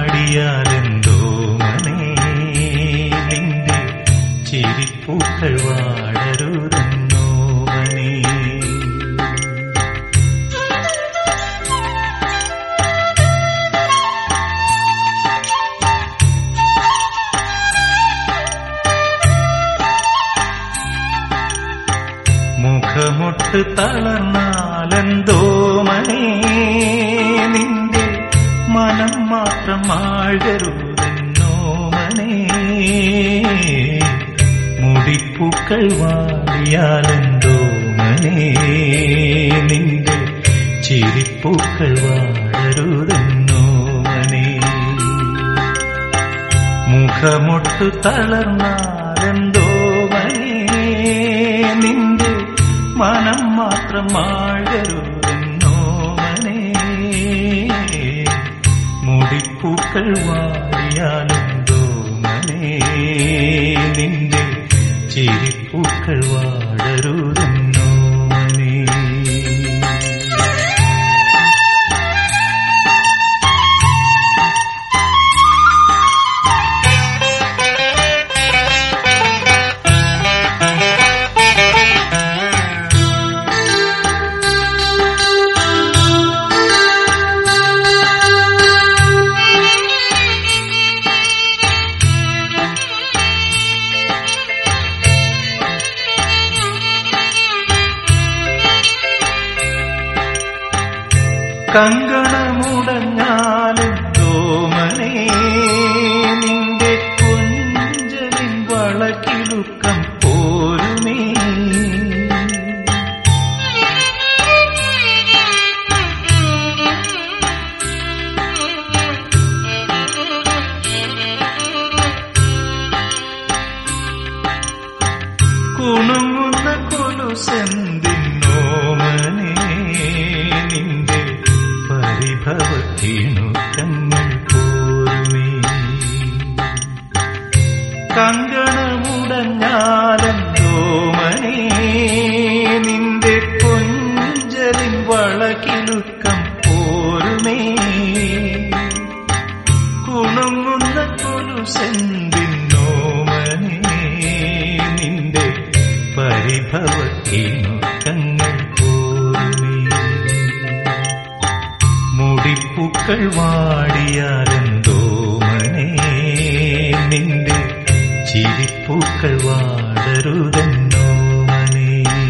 വാടിയാലെന്തോ മനെ നിന്റെ ചിരിപ്പൂക്കൾ വാടരുതെന്നോ മനെ. മുഖമൊട്ട് തളർന്നാലെന്തോ മനെ നിന്റെ മനം മാത്രം ആഴരുതെന്നോ മനെ. മുടിപ്പൂക്കൾ വാടിയാലെന്തോ മനെ നിന്റെ ചിരിപ്പൂക്കൾ വാടരുതെന്നോ മനെ. മുഖമൊട്ട് തളർന്നാലെന്തോ മനെ നിന്റെ മനം മാത്രം ആഴരുതെന്നോ മനെ. മുടിപ്പൂക്കൾ വാടിയാലെന്തോ മനെ നിന്റെ ചിരിപ്പൂക്കൾ വാടരുതെന്നോ മനെ. കങ്കണമുടഞ്ഞാലെന്തോ മനെ നിന്റെ കൊഞ്ചലിൻ വളക്കിലുക്കം പോരുമേ. കുണുങ്ങുന്ന കൊലുസെന്തിന്നോ മനെ നിന്റെ പരിഭവത്തിനുക്കങ്ങൾ പോരുമേ. കങ്കണമുടഞ്ഞാലെന്തോ മനെ നിന്റെ കൊഞ്ചലിൻ വളകിലുക്കം പോരുമേ. കുണുങ്ങുന്ന കൊലുസെന്തിന്നോ മനെ നിന്റെ പരിഭവത്തിനുക്കങ്ങൾ പോരുമേ. മുടിപ്പൂക്കൾ വാടിയാലെന്തോ മനെ നിന്റെ ചിരിപ്പൂക്കൾ വാടരുതെന്നോ മനെ.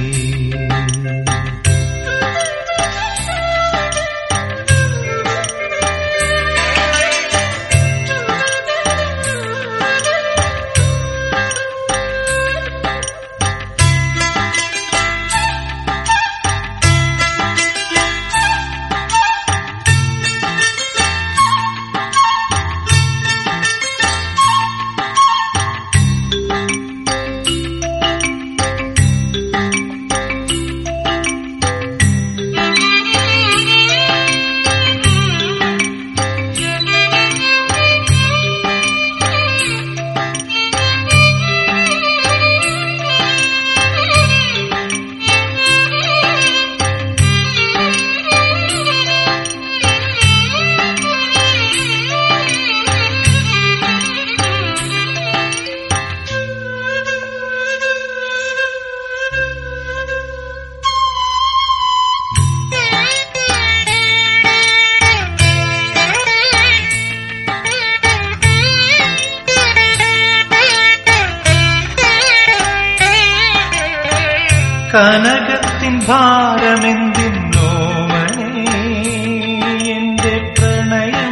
കനകത്തിൻ ഭാരമെന്തിന്നോ മനെ എന്റെ പ്രണയം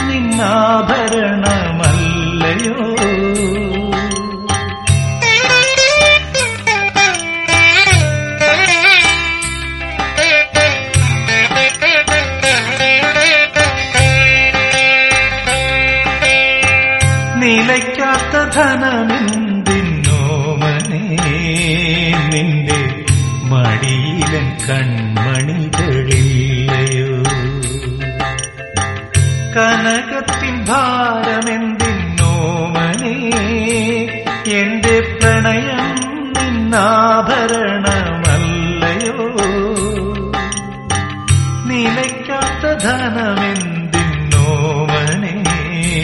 നിന്നാഭരണമല്ലയോ. നിലയ്ക്കാത്ത ധനമെന്തിന്നോ മനെ നിന്റെ മടിയിലൻ കൺമണികളില്ലയോ. കനകത്തിൻ ഭാരമെന്തിന്നോ മനെ എന്റെ പ്രണയം നിന്നാഭരണമല്ലയോ. നിലയ്ക്കാത്ത ധനമെന്തിന്നോ മനെ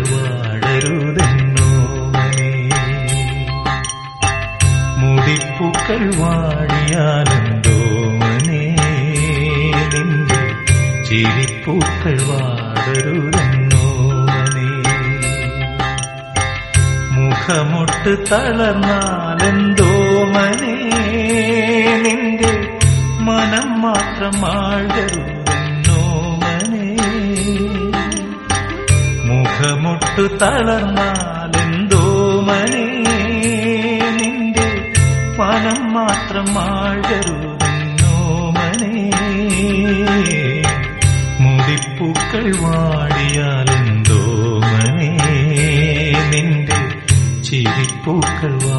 വാടരുതെന്നോമനേ. മുടിപ്പൂക്കൾ വാടിയാലെന്തോമനേ, നിന്റെ ചിരിപ്പൂക്കൾ വാടരുതെന്നോമനേ. മുഖമൊട്ട് തളർന്നാലെന്തോമനേ, നിന്റെ മനം മാത്രം ആഴരുതെന്നോമനേ. മുഖമൊട്ട് തളർന്നാലെന്തോമനേ, നിന്റെ മനം മാത്രം ആഴരുതെന്നോമനേ. മുടിപ്പൂക്കൾ വാടിയാലെന്തോമനേ, നിന്റെ ചിരിപ്പൂക്കൾ